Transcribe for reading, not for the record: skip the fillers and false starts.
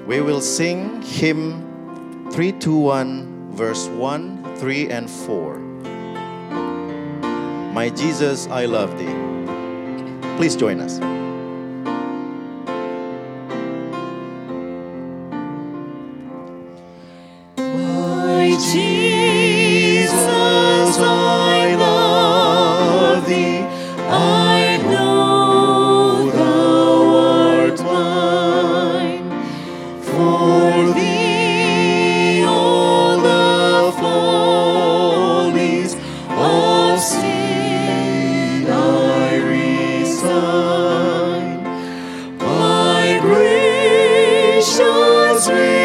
We will sing hymn 321, verse 1, 3, and 4. My Jesus, I love thee. Please join us. My Jesus, I love thee. I know thou art mine. For thee all the follies of sin I resign. My gracious